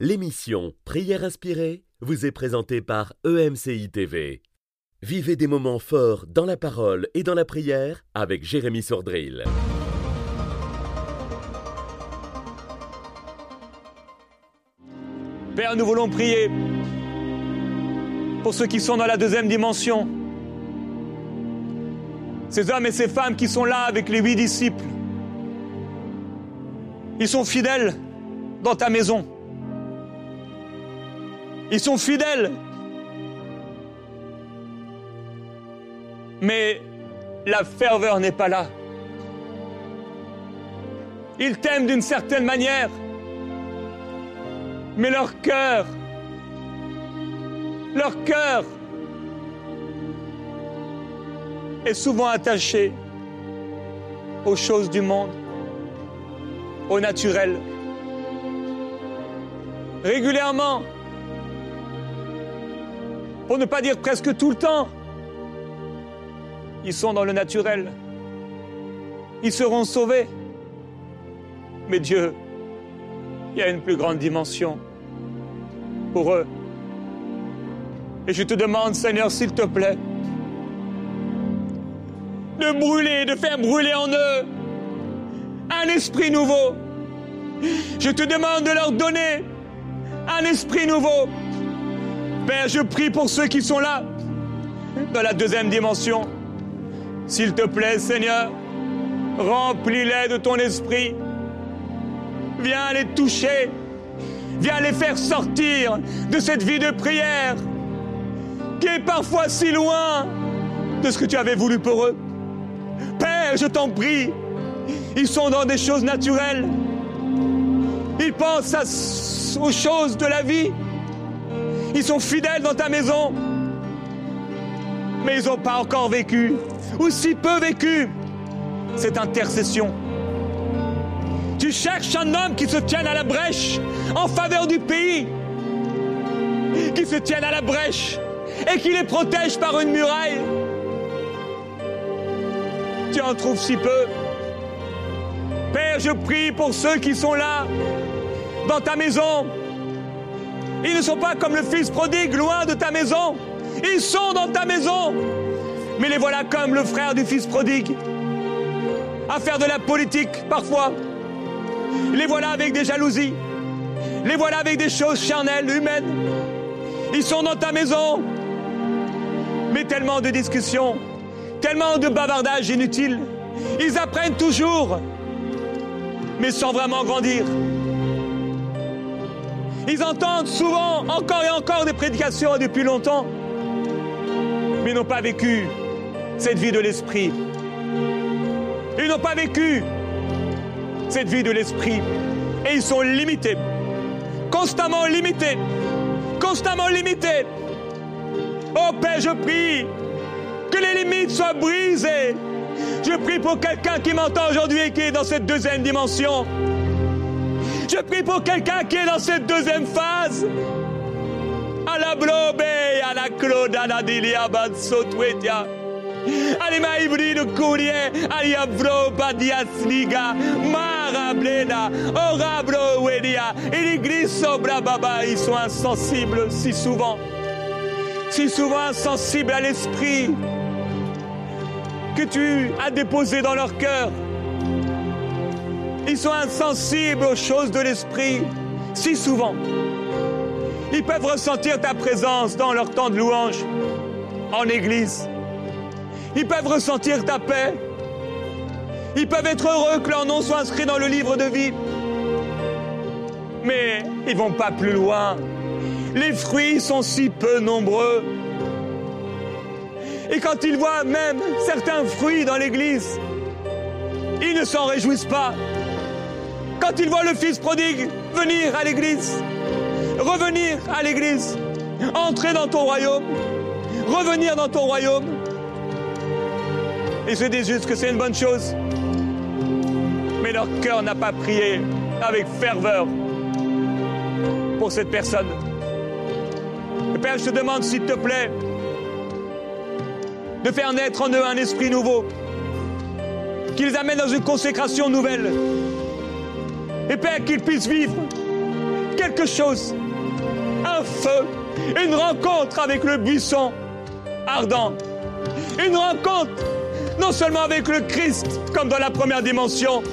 L'émission Prière inspirée vous est présentée par EMCI TV. Vivez des moments forts dans la parole et dans la prière avec Jérémy Sordrill. Père, nous voulons prier pour ceux qui sont dans la deuxième dimension. Ces hommes et ces femmes qui sont là avec les 8 disciples. Ils sont fidèles dans ta maison. Ils sont fidèles. Mais la ferveur n'est pas là. Ils t'aiment d'une certaine manière. Mais leur cœur est souvent attaché aux choses du monde, au naturel. Régulièrement, pour ne pas dire presque tout le temps, ils sont dans le naturel. Ils seront sauvés. Mais Dieu, il y a une plus grande dimension pour eux. Et je te demande, Seigneur, s'il te plaît, de faire brûler en eux un esprit nouveau. Je te demande de leur donner un esprit nouveau. Père, je prie pour ceux qui sont là, dans la deuxième dimension. S'il te plaît, Seigneur, remplis-les de ton esprit. Viens les toucher. Viens les faire sortir de cette vie de prière qui est parfois si loin de ce que tu avais voulu pour eux. Père, je t'en prie, ils sont dans des choses naturelles. Ils pensent aux choses de la vie. Ils sont fidèles dans ta maison. Mais ils n'ont pas encore vécu, ou si peu vécu, cette intercession. Tu cherches un homme qui se tienne à la brèche en faveur du pays, qui se tienne à la brèche et qui les protège par une muraille. Tu en trouves si peu. Père, je prie pour ceux qui sont là, dans ta maison. Ils ne sont pas comme le fils prodigue, loin de ta maison. Ils sont dans ta maison. Mais les voilà comme le frère du fils prodigue, à faire de la politique parfois. Les voilà avec des jalousies. Les voilà avec des choses charnelles, humaines. Ils sont dans ta maison. Mais tellement de discussions, tellement de bavardages inutiles. Ils apprennent toujours, mais sans vraiment grandir. Ils entendent souvent, encore et encore, des prédications depuis longtemps, mais n'ont pas vécu cette vie de l'esprit. Ils n'ont pas vécu cette vie de l'esprit. Et ils sont limités. Constamment limités. Constamment limités. Oh Père, je prie que les limites soient brisées. Je prie pour quelqu'un qui m'entend aujourd'hui et qui est dans cette deuxième dimension. Je prie pour quelqu'un qui est dans cette deuxième phase. À la blobe, à la claude, à la dilia, bansotwetia. Alima hybride courrier, alia vroba diasliga, marablena, orabro wedia, et l'église sobra baba, ils sont insensibles si souvent insensibles à l'esprit que tu as déposé dans leur cœur. Ils sont insensibles aux choses de l'esprit si souvent. Ils peuvent ressentir ta présence dans leur temps de louange en église. Ils peuvent ressentir ta paix. Ils peuvent être heureux que leur nom soit inscrit dans le livre de vie. Mais ils ne vont pas plus loin. Les fruits sont si peu nombreux. Et quand ils voient même certains fruits dans l'église, ils ne s'en réjouissent pas. Quand ils voient le fils prodigue venir à l'église, revenir à l'église, entrer dans ton royaume, revenir dans ton royaume, ils se disent juste que c'est une bonne chose. Mais leur cœur n'a pas prié avec ferveur pour cette personne. Et Père, je te demande, s'il te plaît, de faire naître en eux un esprit nouveau, qui les amène dans une consécration nouvelle. Et Père, qu'ils puissent vivre quelque chose, un feu, une rencontre avec le buisson ardent, une rencontre non seulement avec le Christ comme dans la première dimension,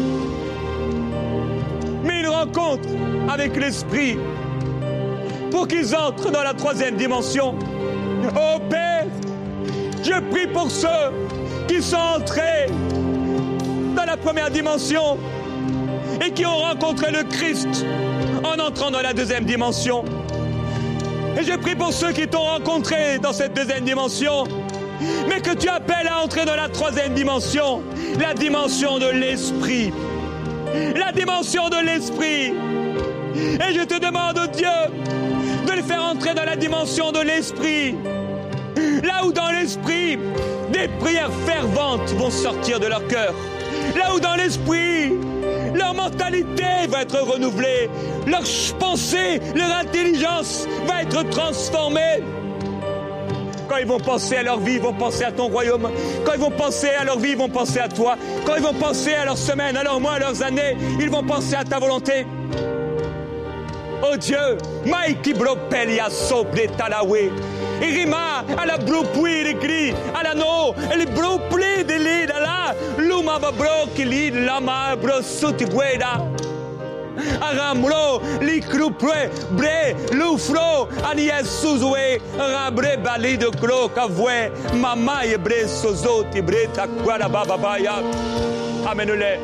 mais une rencontre avec l'Esprit pour qu'ils entrent dans la troisième dimension. Oh Père, je prie pour ceux qui sont entrés dans la première dimension et qui ont rencontré le Christ en entrant dans la deuxième dimension. Et je prie pour ceux qui t'ont rencontré dans cette deuxième dimension, mais que tu appelles à entrer dans la troisième dimension, la dimension de l'Esprit. La dimension de l'Esprit. Et je te demande, oh Dieu, de les faire entrer dans la dimension de l'Esprit. Là où dans l'Esprit, des prières ferventes vont sortir de leur cœur. Là où dans l'Esprit, leur mentalité va être renouvelée. Leur pensée, leur intelligence va être transformée. Quand ils vont penser à leur vie, ils vont penser à ton royaume. Quand ils vont penser à leur vie, ils vont penser à toi. Quand ils vont penser à leurs semaines, à leurs mois, à leurs années, ils vont penser à ta volonté. Oh Dieu, Maïki Bropelia Sobre Talawe. Irima, à la Brupui, les gris, à la no, les Brupli de l'île, à la Luma Babroki, l'île, Lama, Brosuti Gueda. Aramro, li krupre, bre, lufro, anies suzue, rabre bali de kro, kavwe, mamaye bre sozoti, bre takwara bababaya. Amène-les.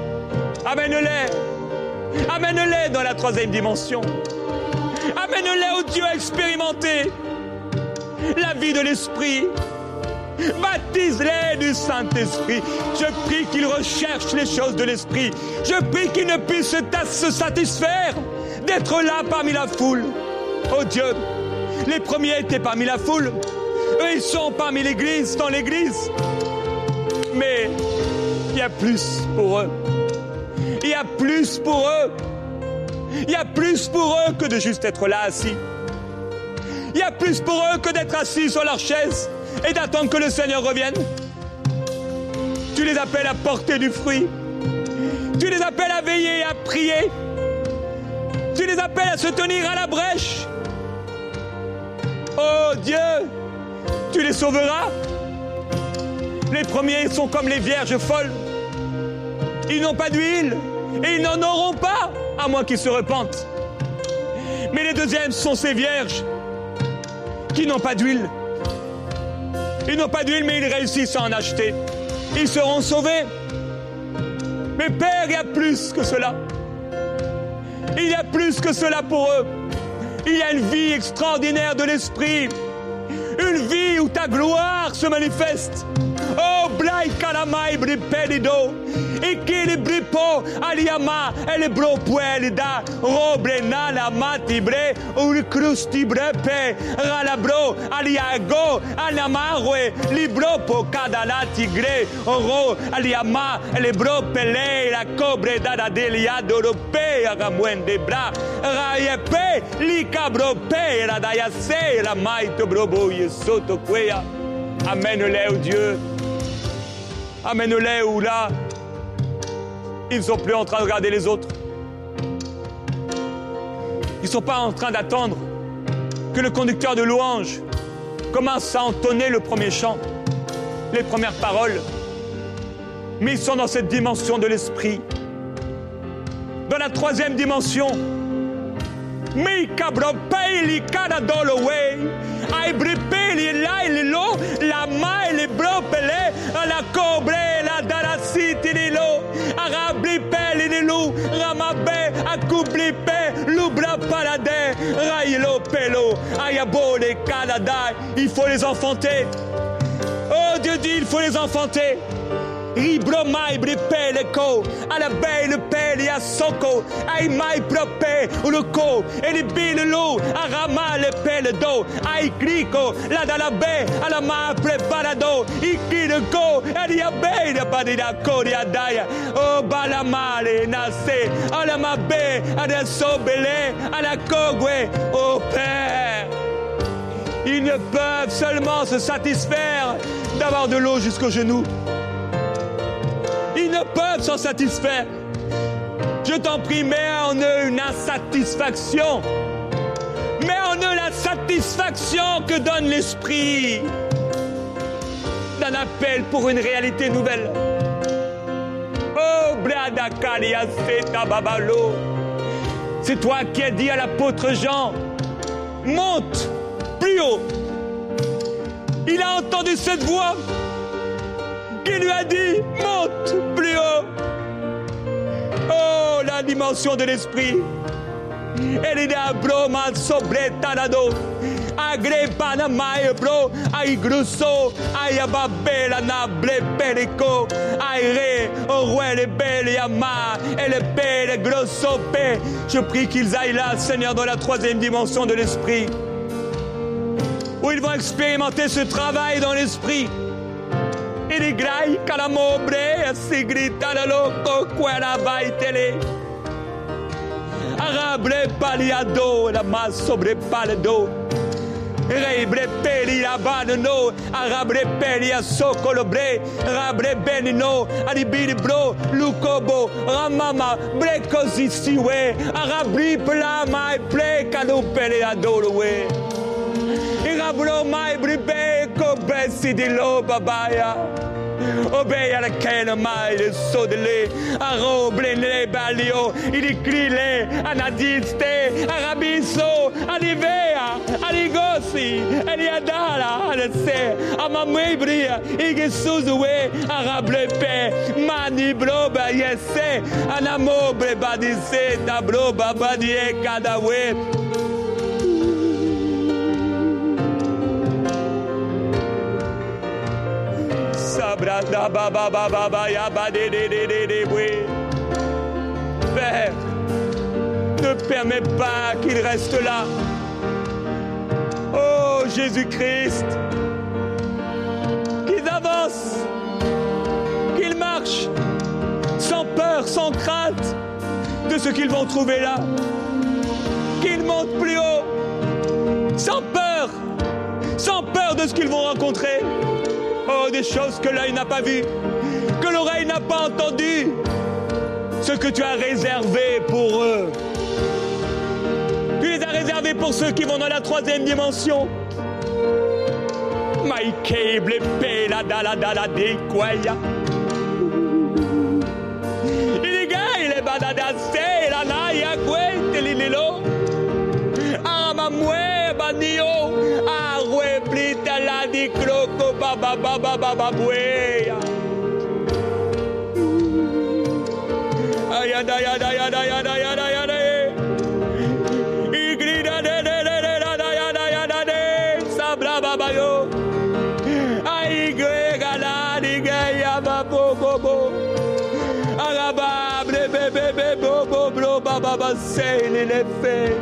Amène-les. Amène-les dans la troisième dimension. Amène-les au Dieu expérimenté. La vie de l'Esprit. Baptise-les du Saint-Esprit. Je prie qu'ils recherchent les choses de l'Esprit. Je prie qu'ils ne puissent se satisfaire d'être là parmi la foule. Oh Dieu, les premiers étaient parmi la foule. Eux, ils sont parmi l'Église, dans l'Église. Mais il y a plus pour eux. Il y a plus pour eux. Il y a plus pour eux que de juste être là assis. Il y a plus pour eux que d'être assis sur leur chaise et d'attendre que le Seigneur revienne. Tu les appelles à porter du fruit. Tu les appelles à veiller et à prier. Tu les appelles à se tenir à la brèche. Oh Dieu, tu les sauveras. Les premiers sont comme les vierges folles. Ils n'ont pas d'huile et ils n'en auront pas, à moins qu'ils se repentent. Mais les deuxièmes sont ces vierges qui n'ont pas d'huile. Ils n'ont pas d'huile, mais ils réussissent à en acheter. Ils seront sauvés. Mais Père, il y a plus que cela. Il y a plus que cela pour eux. Il y a une vie extraordinaire de l'Esprit. Une vie où ta gloire se manifeste. Oh, Blai Kalamai Bripedido. Ikilibripo Aliama Elebro Puelida Robre Nala Matibre Urcrusti Brepe Ralabro Aliago Alamarwe Libropo Kadala Tigre Oro Aliama Elebro Pele La Cobre Dada Delia Dorope Agamwende Bra Rayepe Likabro Pe Radayase Ramaito Brobo Yesoto Kwea. Amène-les, oh Dieu. Amène-les où là ils ne sont plus en train de regarder les autres. Ils ne sont pas en train d'attendre que le conducteur de louange commence à entonner le premier chant, les premières paroles. Mais ils sont dans cette dimension de l'Esprit. Dans la troisième dimension. La cobre, la darasiti lilo, arabli peli lilo, ramabe, akubli pe, lubra palade, railo pelo, ayabole canada. Il faut les enfanter. Oh Dieu dit, il faut les enfanter. Ribromai bripele ko, à la belle pelle à soko, ai mai prope, ou le co, et les billes l'eau, à rama le pelle d'eau, ai crico, la da la baie, à la ma preparado, iki le go, et y a baie de badida coria daya, oh balamale, nase, à la ma baie, à la sobele, à la cogwe, oh Père. Ils ne peuvent seulement se satisfaire d'avoir de l'eau jusqu'aux genoux. Ils ne peuvent s'en satisfaire. Je t'en prie, mets en eux une insatisfaction. Mets en eux la satisfaction que donne l'esprit d'un appel pour une réalité nouvelle. Oh, Bradakalia Seta Babalo. C'est toi qui as dit à l'apôtre Jean, monte plus haut. Il a entendu cette voix qui lui a dit, monte plus haut. Oh, la dimension de l'esprit. Elida broma sobre tanado. Agrepana mai bro. Ai grusso. Ai ababela na ble perico. Ai re. Orwe le belle yama. Et le belle grosso pe. Je prie qu'ils aillent là, Seigneur, dans la troisième dimension de l'esprit. Où ils vont expérimenter ce travail dans l'esprit. Il est graille calamobre. Si grita le loco. Quella vai tele. Arabre paliado, la masse sobre paledo. Rebre peli la banano, arabre peli a socolobre, rabre benino, alibiri bro, lukobo, ramama, brekosi siwe, arabri pla mai ple kano peli adolowe. Irabro mai bribe kobe sidilo babaya. Obéi à la canne mai le saut de lait, à roble les balio, il écrit les anadiste, arabiso, alivea, aligosi, eliadala, alese, amamibria, igesuzue, arable pe, manibloba yese, anamobre badise, tabloba badie kadawe. Père, ne permets pas qu'il reste là. Oh Jésus-Christ, qu'ils avancent, qu'ils marchent sans peur, sans crainte de ce qu'ils vont trouver là. Qu'ils montent plus haut, sans peur de ce qu'ils vont rencontrer. Oh, des choses que l'œil n'a pas vues, que l'oreille n'a pas entendues, ce que tu as réservé pour eux. Tu les as réservés pour ceux qui vont dans la troisième dimension. Maïkeble pela dala dala de kwaya. Il badada se la naya kwete lililo. Amamwe banio. Arwe plita la di kroko baba baba baba bueya. Ayada yada yada yada yada yada. Igrida de de de de da yada yada de. Sabra baba yo. Ay grega la di gaya babo bobo. Araba bebe bebe bobo bro baba baba say les faits.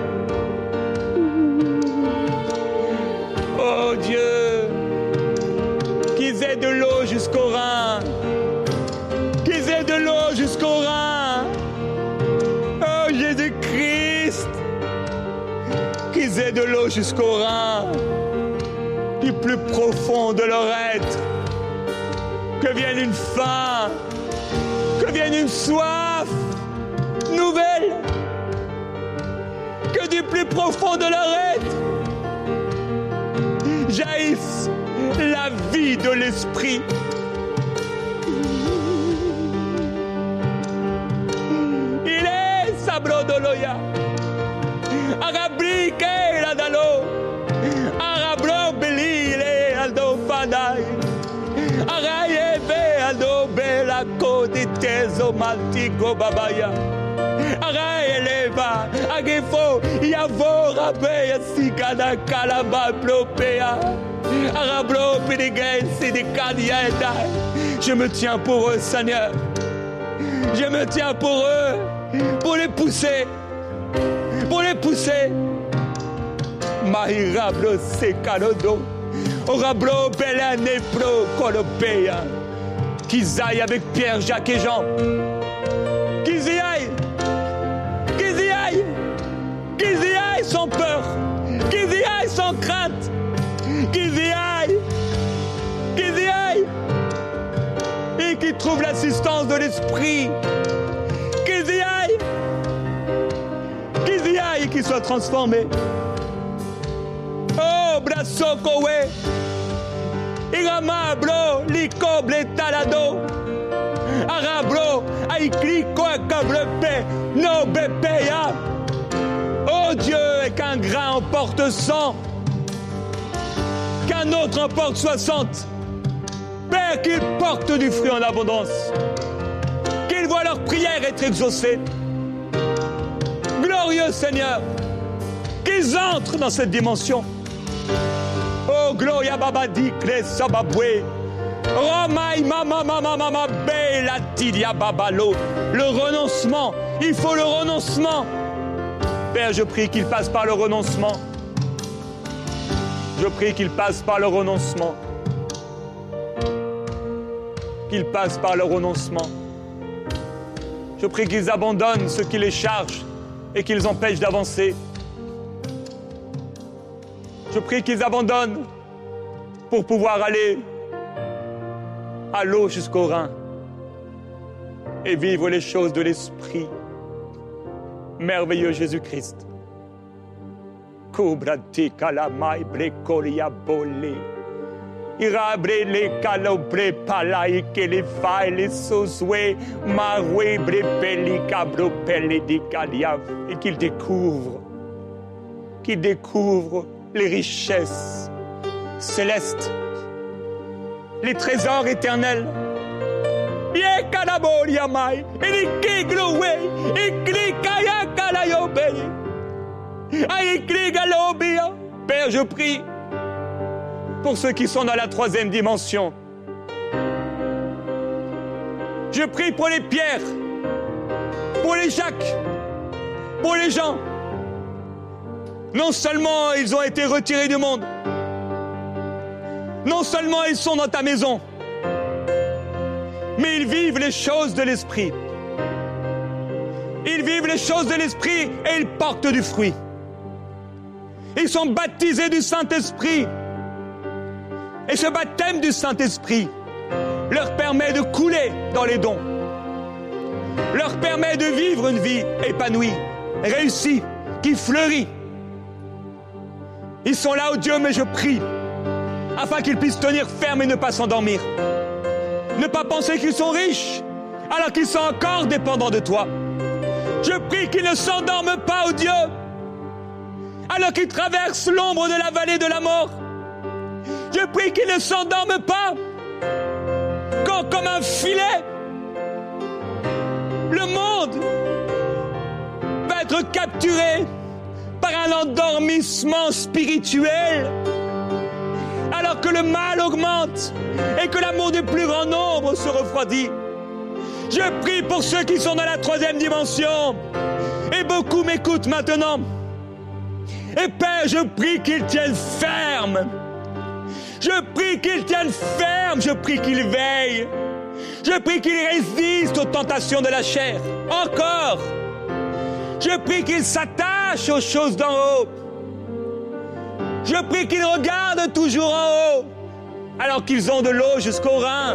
Oh Dieu, qu'ils aient de l'eau jusqu'au rein, qu'ils aient de l'eau jusqu'au rein. Oh Jésus-Christ, qu'ils aient de l'eau jusqu'au rein, du plus profond de leur être, que vienne une faim, que vienne une soif nouvelle, que du plus profond de leur être, jaillisse la vie de l'esprit. Il est sabrodoloya. Arabri ke la dalo. Arabro beli le aldo fadai. Araye be aldo bela kodi tezo maltigo babaya. Araye leva agefo yavo rabe sikana kalaba blopea. Arablo pidigay sidikadieta. Je me tiens pour eux, Seigneur. Je me tiens pour eux, pour les pousser, pour les pousser. Mahirablo sekanodo. Orablo belane pro kolopea. Qu'ils aillent avec Pierre, Jacques et Jean. Qu'ils y aillent. Qu'ils y aillent. Qu'ils y aillent sans peur. Qu'ils y aillent sans crainte. Qu'ils y aillent. Qu'ils y aillent. Et qu'ils trouvent l'assistance de l'esprit. Qu'ils y aillent. travaille et qu'il soit transformé. Oh, brassoko we. Iramablo, likoble talado. Arablo, aikliko akablepe, no bepeya. Oh Dieu, et qu'un grain emporte 100, qu'un autre emporte 60. Père, qu'ils portent du fruit en abondance, qu'ils voient leur prière être exaucée. Glorieux Seigneur, qu'ils entrent dans cette dimension. Oh, Gloria Babadi, Kle Sababwe, Romaï Mama Mama Mama Bella Tidia Babalo. Le renoncement, il faut le renoncement. Père, je prie qu'il passe par le renoncement. Je prie qu'il passe par le renoncement. Qu'ils passent par le renoncement. Je prie qu'ils abandonnent ce qui les charge et qui les empêche d'avancer. Je prie qu'ils abandonnent pour pouvoir aller à l'eau jusqu'au Rhin et vivre les choses de l'esprit. Merveilleux Jésus-Christ. Kubrati kalamai brekolia bolé. Irabre le calobre palai que les failles les sosoué maroué brepeli cabro pelle di caliav et qu'il découvre les richesses célestes, les trésors éternels. Ye calabolia mai et les kiglowe et klikaya kalayobe. Aïe kligalobia. Père, je prie pour ceux qui sont dans la 3e dimension. Je prie pour les Pierres, pour les Jacques, pour les Jean. Non seulement ils ont été retirés du monde, non seulement ils sont dans ta maison, mais ils vivent les choses de l'esprit. Ils vivent les choses de l'esprit et ils portent du fruit. Ils sont baptisés du Saint-Esprit. Et ce baptême du Saint-Esprit leur permet de couler dans les dons, leur permet de vivre une vie épanouie, réussie, qui fleurit. Ils sont là, oh Dieu, mais je prie, afin qu'ils puissent tenir ferme et ne pas s'endormir. Ne pas penser qu'ils sont riches, alors qu'ils sont encore dépendants de toi. Je prie qu'ils ne s'endorment pas, oh Dieu, alors qu'ils traversent l'ombre de la vallée de la mort. Je prie qu'ils ne s'endorment pas, quand comme un filet, le monde va être capturé par un endormissement spirituel, alors que le mal augmente et que l'amour du plus grand nombre se refroidit. Je prie pour ceux qui sont dans la 3e dimension, et beaucoup m'écoutent maintenant. Et Père, je prie qu'ils tiennent ferme. Je prie qu'ils tiennent ferme, je prie qu'ils veillent. Je prie qu'ils résistent aux tentations de la chair. Encore. Je prie qu'ils s'attachent aux choses d'en haut. Je prie qu'ils regardent toujours en haut, alors qu'ils ont de l'eau jusqu'au Rhin.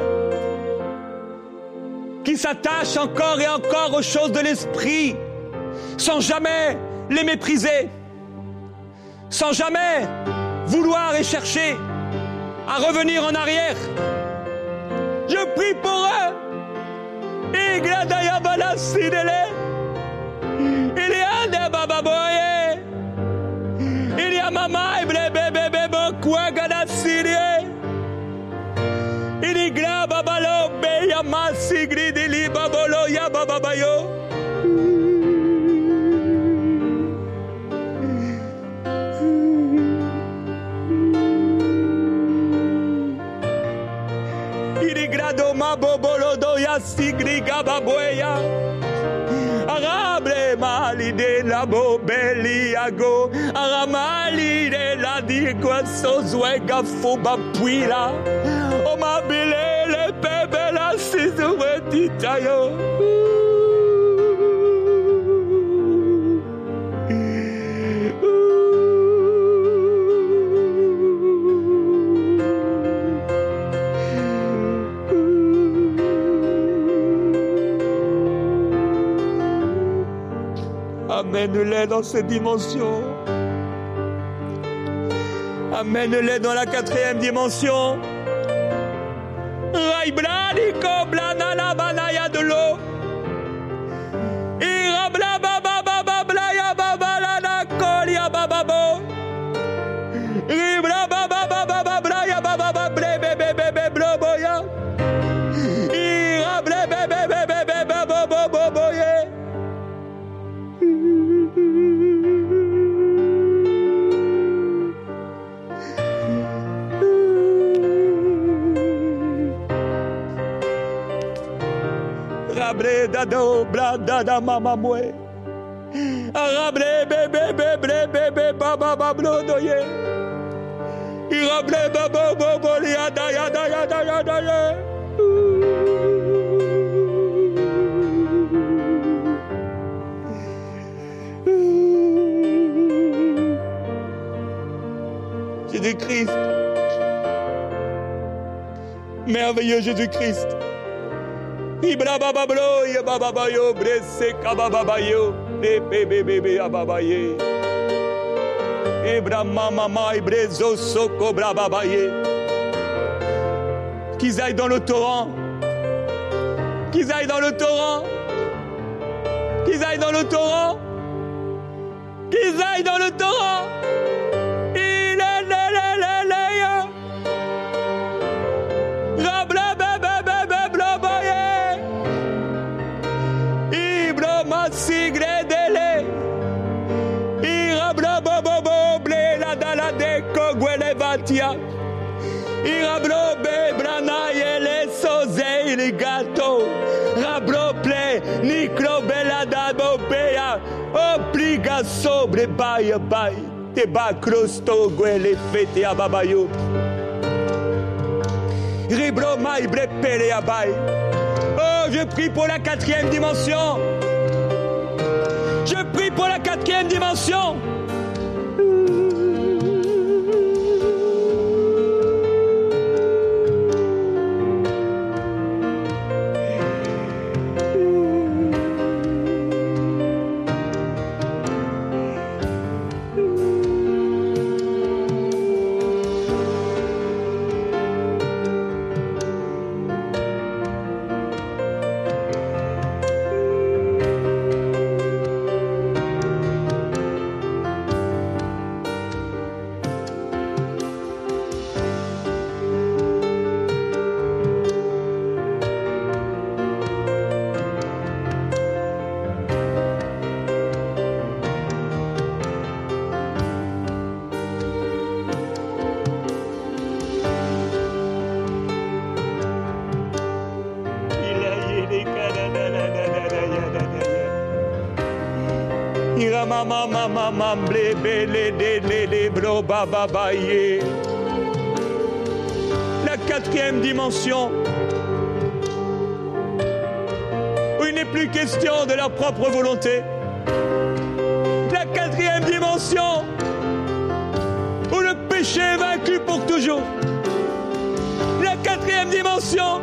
Qu'ils s'attachent encore et encore aux choses de l'esprit, sans jamais les mépriser, sans jamais vouloir et chercher à revenir en arrière. Je prie pour eux. Arabre mali de la bobeliago, aramali de la digua sozuega fuba puila, o mabile le bebe la sizuetitayo. Amen, amène-les dans cette dimension. Amène-les dans la 4e dimension. Raibladiko blanana banaya de l'eau. Irabla baba baba blaya baba lana kolia baba bo. Ribla baba baba blaya baba ble bebe bebe bloboya. Irabla bebe bebe bebe bobo boboye. Rabre dado blada da mama mwe. Rabre bebe bebe bebe baba bablo doye. Rabre baba bobo yada yada yada yada yada. Jésus-Christ, merveilleux Jésus-Christ. Ibra baba blo ya baba bayo brese kababa bayo bebe bebe ababaye. Ibra mama mai brezo soko braba baye. Qu'ils aillent dans le torrent. Qu'ils aillent dans le torrent. Qu'ils aillent dans le torrent. Qu'ils aillent dans le torrent. Sigre dele, irabla bobo boble la dala de kogwele vatia, irablo be brana yele soze iligato, rablo ple niklo bela da bobea, obliga sobre baya bay, te ba crosto gwele fete ababayo, riblo mai bre pele abay. Oh, je prie pour la 4e dimension. Je prie pour la 4e dimension. La 4e dimension, où il n'est plus question de leur propre volonté. La 4e dimension, où le péché est vaincu pour toujours. La 4e dimension,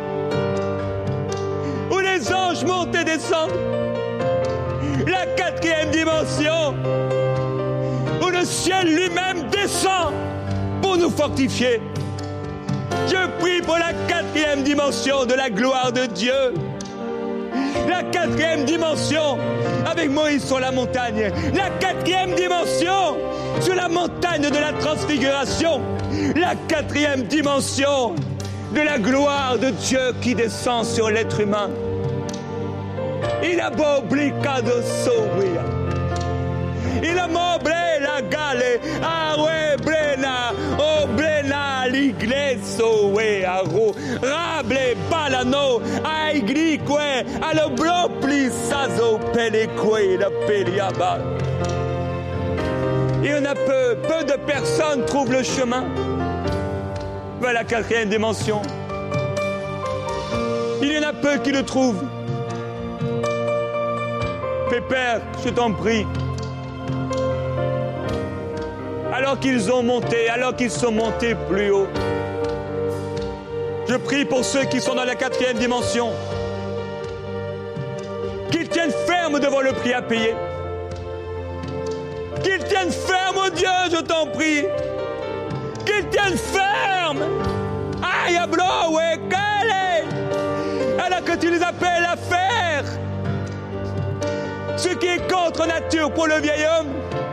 où les anges montent et descendent. La 4e dimension, où le ciel lui-même descend pour nous fortifier. Je prie pour la 4e dimension de la gloire de Dieu. La 4e dimension avec Moïse sur la montagne. La 4e dimension sur la montagne de la transfiguration. La 4e dimension de la gloire de Dieu qui descend sur l'être humain. Il a beau blicado sourire. Il a moblé la gale, awe brena, o brena l'igleso we aro, rable balano, aiglique, allo blopli sazo peleque la peliaba. Il y en a peu de personnes trouvent le chemin vers la 4e dimension. Il y en a peu qui le trouvent. Mais Père, je t'en prie, alors qu'ils sont montés plus haut, je prie pour ceux qui sont dans la 4e dimension, qu'ils tiennent ferme devant le prix à payer, Qu'ils tiennent ferme, oh Dieu, je t'en prie. Qu'ils tiennent ferme. Aïe, ablo, ouais, calé. Alors que tu les appelles à faire ce qui est contre nature pour le vieil homme.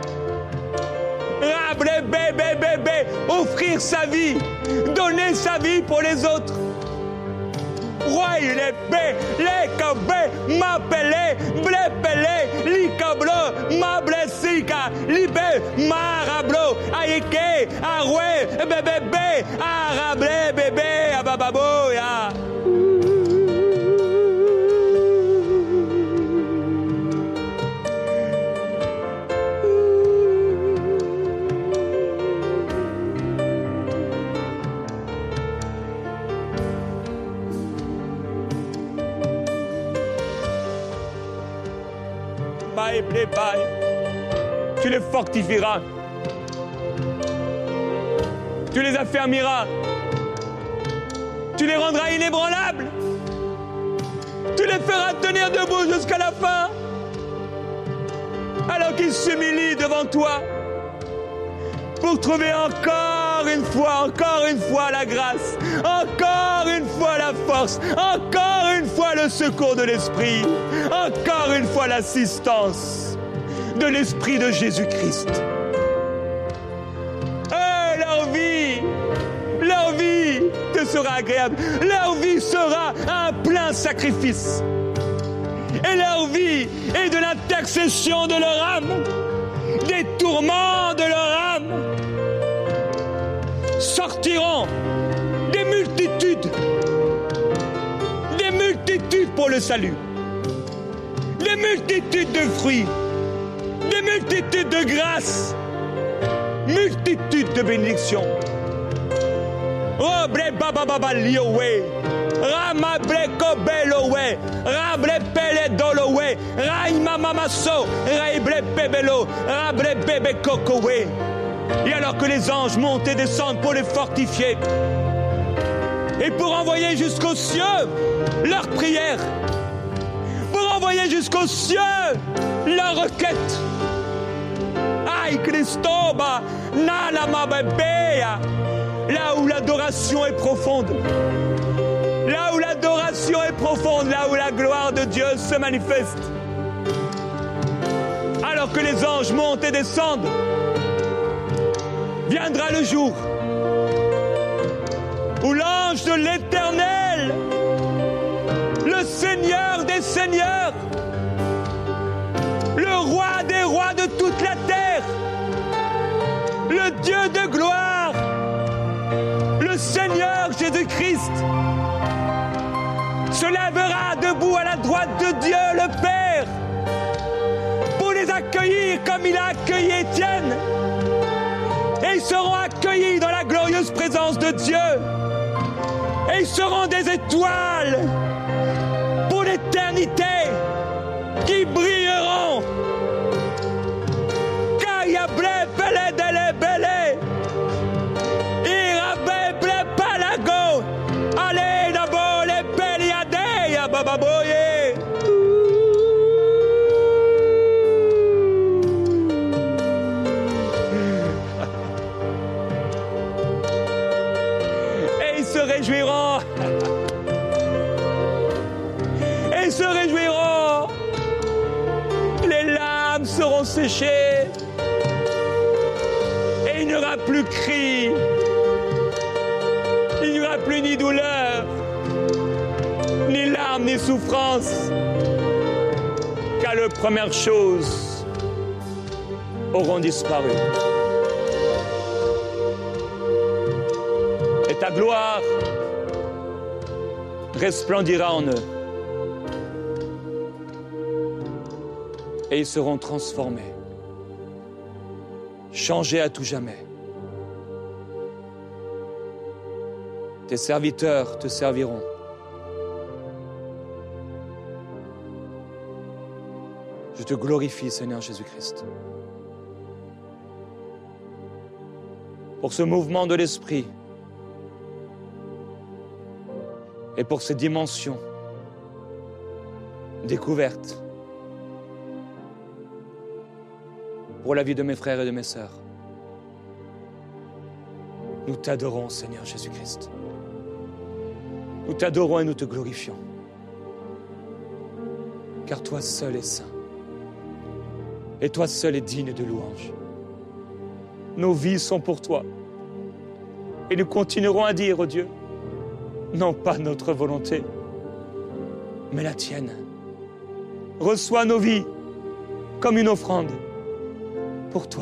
Bébé, offrir sa vie, donner sa vie pour les autres. Roi, il est bé, les cabé, m'appelé, blépelé, li cablo, ma blessika, libé, marablo, aïké, aroué, bébé, arablé, bébé, abababo, ya. Tu les fortifieras. Tu les affermiras. Tu les rendras inébranlables. Tu les feras tenir debout jusqu'à la fin. Alors qu'ils s'humilient devant toi pour trouver encore une fois la grâce, encore une fois la force, encore une fois le secours de l'Esprit, encore une fois l'assistance de l'Esprit de Jésus-Christ. Et leur vie te sera agréable, leur vie sera un plein sacrifice. Et leur vie est de l'intercession de leur âme, des tourments de leur âme. Sortiront des multitudes pour le salut, des multitudes de fruits, des multitudes de grâces, multitudes de bénédictions. Oh, bre baba baba liowe, rama bre kobelowe, rabre pele dolowe, raima mamaso, raibre pebelo, rabre bebe kokowe. Et alors que les anges montent et descendent pour les fortifier et pour envoyer jusqu'aux cieux leurs prières, pour envoyer jusqu'aux cieux leurs requêtes. Aïe Christoba, Nalama Bebeya, là où l'adoration est profonde, là où l'adoration est profonde, là où la gloire de Dieu se manifeste. Alors que les anges montent et descendent, viendra le jour où l'ange de l'Éternel, le Seigneur des Seigneurs, le roi des rois de toute la terre, le Dieu de gloire, le Seigneur Jésus-Christ, se lèvera debout à la droite de Dieu le Père pour les accueillir comme il a accueilli Étienne. Et ils seront accueillis dans la glorieuse présence de Dieu. Et ils seront des étoiles pour l'éternité qui brilleront. Kaya ble pele dele bele. Irabe ble palago. Allez d'abord les peliade ya bababoye. Réjouiront. Et ils se réjouiront. Les larmes seront séchées. Et il n'y aura plus cri. Il n'y aura plus ni douleur, ni larmes, ni souffrance. Car les premières choses auront disparu. Ta gloire resplendira en eux. Et ils seront transformés, changés à tout jamais. Tes serviteurs te serviront. Je te glorifie, Seigneur Jésus-Christ, pour ce mouvement de l'Esprit et pour ces dimensions découvertes, pour la vie de mes frères et de mes sœurs. Nous t'adorons, Seigneur Jésus-Christ. Nous t'adorons et nous te glorifions. Car toi seul es saint. Et toi seul es digne de louange. Nos vies sont pour toi. Et nous continuerons à dire, oh Dieu, non pas notre volonté, mais la tienne. Reçois nos vies comme une offrande pour toi.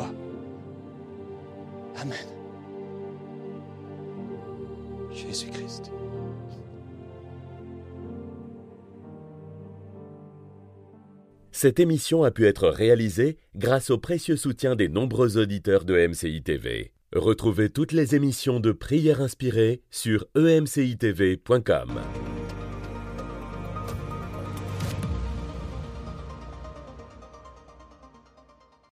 Amen. Jésus-Christ. Cette émission a pu être réalisée grâce au précieux soutien des nombreux auditeurs de MCI TV. Retrouvez toutes les émissions de Prières inspirées sur emcitv.com.